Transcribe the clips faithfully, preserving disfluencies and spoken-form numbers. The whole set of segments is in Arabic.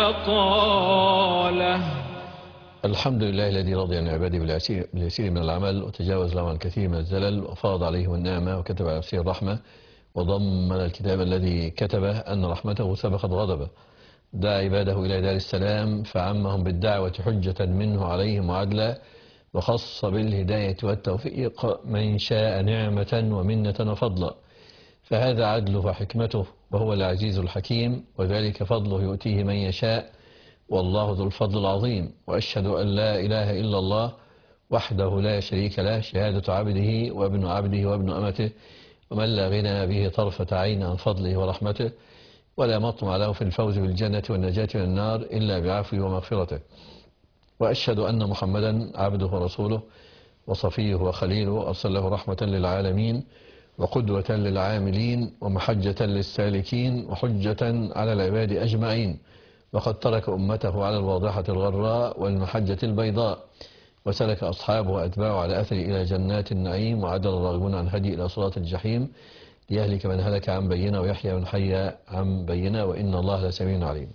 بطالة. الحمد لله الذي رضي عن عباده باليسير من العمل وتجاوز له عن كثير من الزلل وفاض عليهم النعمة وكتب على نفسه الرحمة وضمن الكتاب الذي كتبه أن رحمته سبقت غضبه. دعا عباده إلى دار السلام فعمهم بالدعوة حجة منه عليهم وعدلا، وخص بالهداية والتوفيق من شاء نعمة ومنة وفضلا. فهذا عدله وحكمته وهو العزيز الحكيم، وذلك فضله يؤتيه من يشاء والله ذو الفضل العظيم. وأشهد أن لا إله إلا الله وحده لا شريك له، شهادة عبده وابن عبده وابن أمته، ومن لا غنى به طرفة عين عن فضله ورحمته، ولا مطمع له في الفوز بالجنة والنجاة من النار إلا بعفوه ومغفرته. وأشهد أن محمدا عبده ورسوله وصفيه وخليله، أرسله رحمة للعالمين وقدوة للعاملين ومحجة للسالكين وحجة على العباد أجمعين. وقد ترك أمته على الواضحة الغراء والمحجة البيضاء، وسلك أصحابه وأتباعه على أثره إلى جنات النعيم، وعدل الراغبون عن هدي إلى صراط الجحيم، ليهلك من هلك عن بينة ويحيى من حي عن بينة، وإن الله لسميع عليم.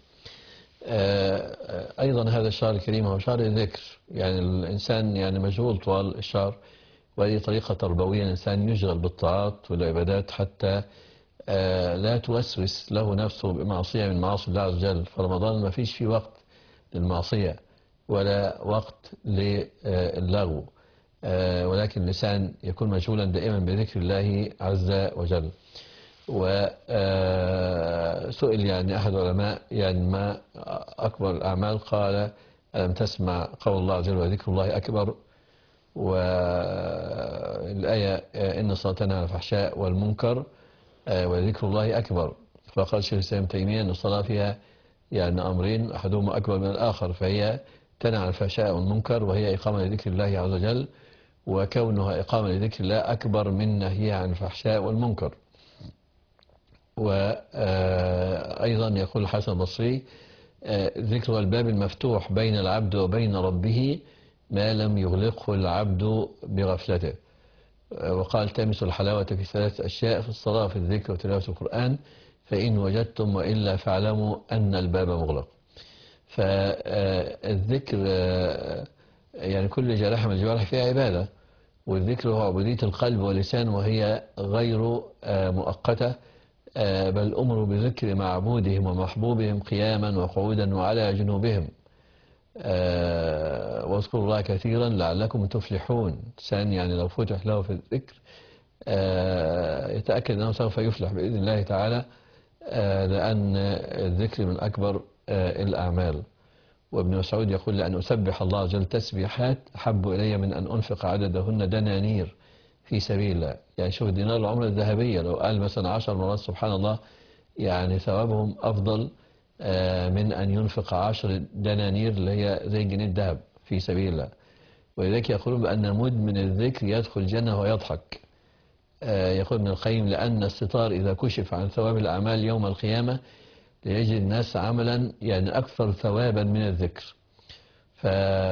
أيضا هذا الشهر الكريم هو شهر الذكر. يعني الإنسان يعني مشغول طوال الشهر، وهذه طريقة تربوية الإنسان يشغل بالطاعات والعبادات حتى لا توسوس له نفسه بمعصية من معاصي الله عز وجل. فرمضان ما فيش فيه وقت للمعصية ولا وقت للغو، ولكن اللسان يكون مشغولا دائما بذكر الله عز وجل. وسئل يعني أحد العلماء يعني ما أكبر الأعمال؟ قال: ألم تسمع قول الله عز وجل: وذكر الله أكبر. والآية: إن الصلاة تنهى عن الفحشاء والمنكر وذكر الله أكبر. فقال شيخ الإسلام ابن تيمية أن الصلاة فيها يعني أمرين أحدهما أكبر من الآخر، فهي تنهى عن الفحشاء والمنكر وهي إقامة لذكر الله عز وجل، وكونها إقامة لذكر الله أكبر من نهيها عن الفحشاء والمنكر. وأيضا يقول الحسن البصري: ذكر الباب المفتوح بين العبد وبين ربه ما لم يغلقه العبد بغفلته. وقال: تمسوا الحلاوة في ثلاث أشياء: في الصلاة، في الذكر، وتلاوة القرآن، فإن وجدتم وإلا فاعلموا أن الباب مغلق. فالذكر يعني كل جارحة من الجوارح فيها عبادة، والذكر هو عبودية القلب واللسان، وهي غير مؤقتة، بل أمروا بذكر معبودهم ومحبوبهم قياما وقعودا وعلى جنوبهم. واذكروا الله كثيرا لعلكم تفلحون. إنسان يعني لو فتح له في الذكر يتأكد أنه سوف يفلح بإذن الله تعالى، لأن الذكر من أكبر الأعمال. وابن مسعود يقول: لأن أسبح الله عز وجل تسبيحات أحب إلي من أن أنفق عددهن دنانير في سبيل الله. يعني شوف دينار العملة الذهبية لو قال مثلا عشر مرات سبحان الله، يعني ثوابهم أفضل من أن ينفق عشر دنانير اللي هي زي جنيه الذهب في سبيل الله. ولذلك يقولون بأن مدمن الذكر يدخل الجنة ويضحك. يقول ابن القيم: لأن الستار إذا كشف عن ثواب الأعمال يوم القيامة ليجد الناس عملا يعني أكثر ثوابا من الذكر. ف...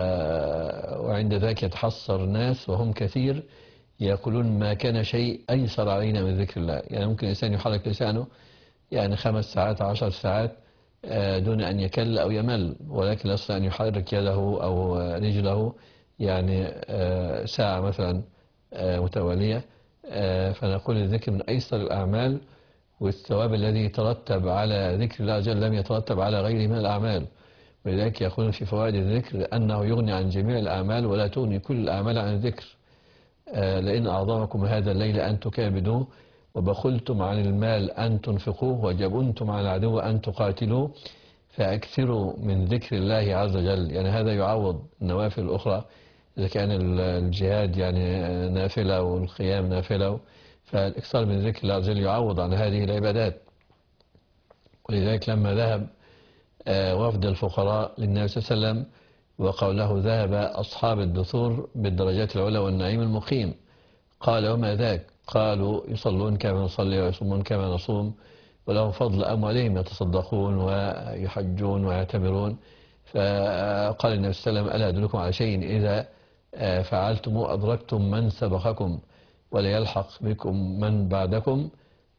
وعند ذلك يتحسر الناس وهم كثير يقولون: ما كان شيء أيسر علينا من ذكر الله. يعني ممكن الإنسان يحرك لسانه يعني خمس ساعات عشر ساعات دون أن يكل أو يمل، ولكن لا يستطيع أن يحرك يده أو رجله يعني ساعة مثلا متوالية. فنقول الذكر من أيسر الأعمال، والثواب الذي يترتب على ذكر الله عز وجل لم يترتب على غيره من الأعمال. ولذلك يقولون في فوائد الذكر أنه يغني عن جميع الأعمال ولا تغني كل الأعمال عن الذكر. لئن أعظمكم هذا الليل أن تكابدوه، وبخلتم عن المال أن تنفقوه، وجبنتم على العدو أن تقاتلوه، فأكثروا من ذكر الله عز وجل. يعني هذا يعوض النوافل الأخرى، إذا كان الجهاد يعني نافلة والقيام نافلة، فالإكثار من ذكر الله عز وجل يعوض عن هذه العبادات. ولذلك لما ذهب وفد الفقراء للنبي صلى الله عليه وسلم وقال له: ذهب أصحاب الدثور بالدرجات العلى والنعيم المقيم، قال: وما ذاك؟ قالوا: يصلون كما نصلي ويصومون كما نصوم ولهم فضل أموالهم، يتصدقون ويحجون ويعتمرون. فقال النبي صلى الله عليه وسلم: ألا أدلكم على شيء إذا فعلتم أدركتم من سبقكم ولا يلحق بكم من بعدكم؟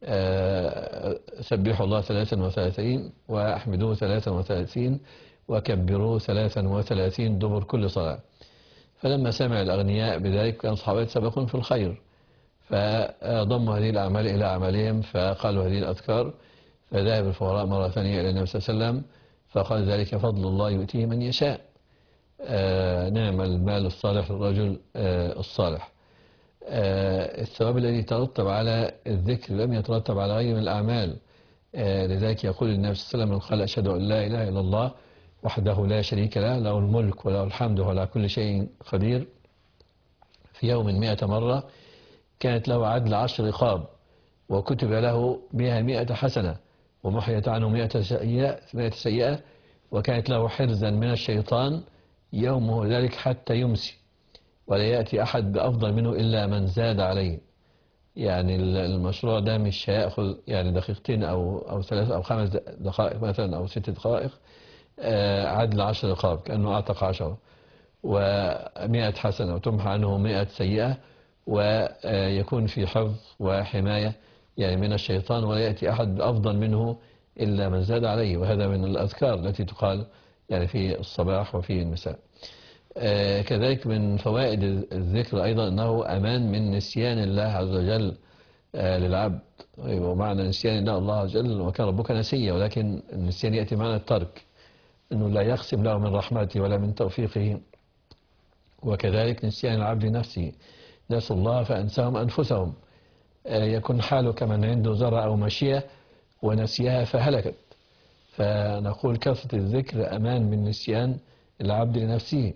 آه، سبحوا الله ثلاثا وثلاثين واحمدوه ثلاثا وثلاثين وكبروه ثلاثا وثلاثين دبر كل صلاة. فلما سمع الأغنياء بذلك كان صحابة سبقون في الخير، فضموا هذه الأعمال إلى أعمالهم فقالوا هذه الأذكار. فذهب الفقراء مرة ثانية إلى النبي صلى الله عليه وسلم فقال ذلك فضل الله يؤتيه من يشاء. آه نعم المال الصالح للرجل آه الصالح. آه الثواب الذي يترتب على الذكر لم يترتب على غيره من الأعمال. آه لذلك يقول النبي صلى الله عليه وسلم: قال أشهد أن لا إله إلا الله وحده لا شريك له، له الملك وله الحمد وهو على كل شيء قدير، في يوم مئة مرة كانت له عدل عشر رقاب، وكتب له بها مئة حسنة، ومحيت عنه مئة سيئة, مئة سيئة، وكانت له حرزا من الشيطان يومه ذلك حتى يمسي، ولا يأتي أحد بأفضل منه إلا من زاد عليه. يعني المشروع ده مش هيأخذ يعني دقيقتين أو أو ثلاث أو خمس دقائق مثلا أو ست دقائق. عدل عشر رقاب كأنه أعتق عشرة، ومئة حسنة وتمحى عنه مئة سيئة، ويكون في حفظ وحماية يعني من الشيطان، ولا يأتي أحد بأفضل منه إلا من زاد عليه. وهذا من الأذكار التي تقال يعني في الصباح وفي المساء. كذلك من فوائد الذكر أيضا أنه أمان من نسيان الله عز وجل للعبد. ومعنى نسيان الله الله عز وجل وكان ربك نسيا، ولكن النسيان يأتي معنى الترك، أنه لا يقسم له من رحمته ولا من توفيقه. وكذلك نسيان العبد نفسه، نسوا الله فأنساهم أنفسهم، يكون حاله كمن عنده زرع أو مشية ونسيها فهلكت. فنقول كثرة الذكر أمان من نسيان العبد لنفسه.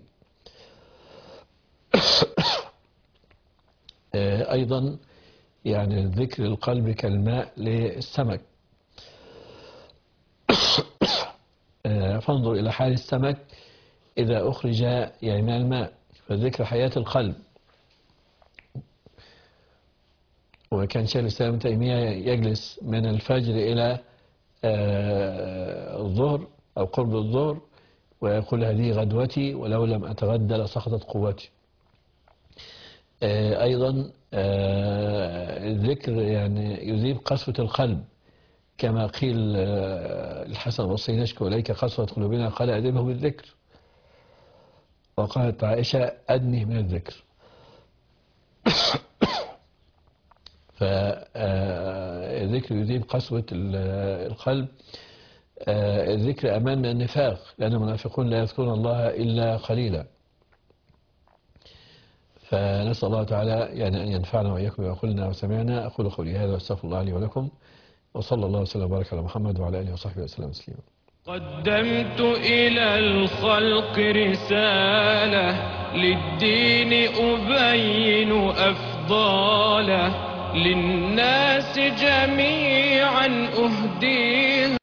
أيضا يعني الذكر القلب كالماء للسمك. فانظر إلى حال السمك إذا أخرج يعني من الماء، فالذكر حياة القلب. وكان شيخ الإسلام ابن تيمية يجلس من الفجر إلى الظهر أو قرب الظهر ويقول: هذه غدوتي ولو لم أتغدى لسقطت قوتي. أيضا الذكر يعني يذيب قسوة القلب، كما قيل الحسن البصري: نشكو إليك قسوة قلوبنا، قال: أذبه بالذكر. وقالت عائشة: أدنه من الذكر. فالذكر يذيب قسوة القلب. الذكر أمان من النفاق، لأن المنافقون لا يذكرون الله إلا قليلا. فنسأل الله تعالى يعني أن ينفعنا وإياكم بما قلنا وسمعنا. أقول قولي هذا واستغفر الله لي ولكم، وصلى الله وسلم وبارك على محمد وعلى آله وصحبه وسلم تسليما. قدمت إلى الخلق رسالة للدين أبين أفضاله، للناس جميعا أهديها.